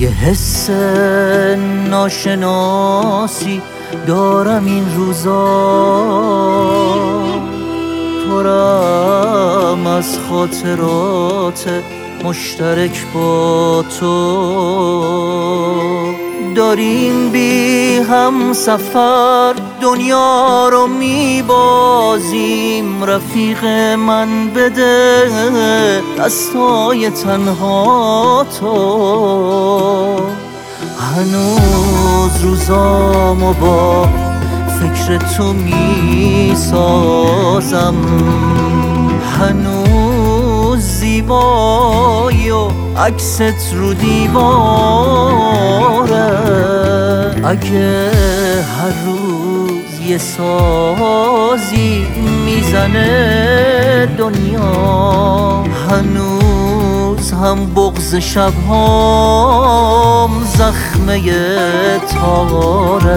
یه حس ناشناسی دارم این روزا، پرم از خاطرات مشترک با تو. داریم بی هم سفر دنیا رو میبازیم، رفیق من بده دستای تنها تو. هنوز روزامو با فکر تو میسازم، هنوز زیبایی و عکست رو دیواره. اگه هر روز یه سازی میزنه دنیا، هنوز هم بغض شبهام زخمه تاره.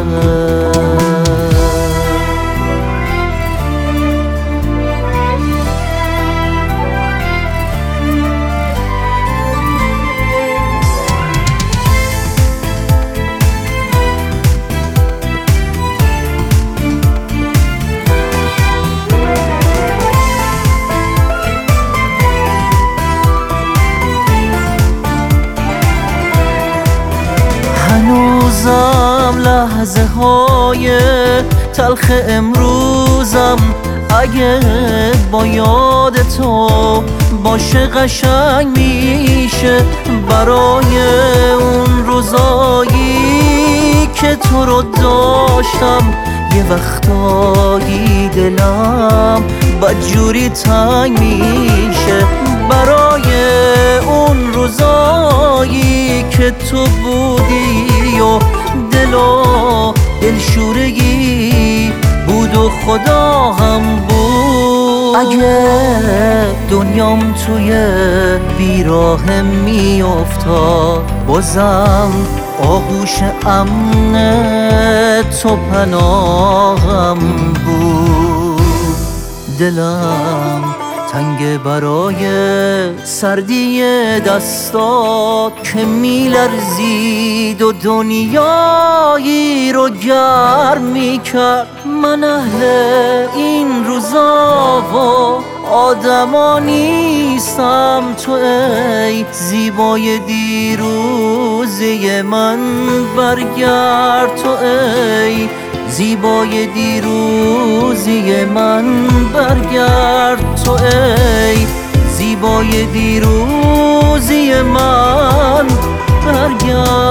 هنوزم لحظه های تلخ امروزم اگه با یاد تو باشه قشنگ میشه، برای اون روزایی که تو رو داشتم. یه وقتایی دلم بدجوری تنگ میشه، برای اون روزایی که تو بودی و دلشورگی بود و خدا هم بود. اگه دنیام توی بیراه میافتاد، بازم آغوش امن تو پناهم بود. دلم تنگ برای سردی دستات که میلرزید و دنیایی رو گرم میکرد. من اهل این روزا و آدما نیستم، تو ای زیبای دیروزی من برگرد. تو ای زیبای دیروزی من برگرد. تو ای زیبای دیروزی من برگرد.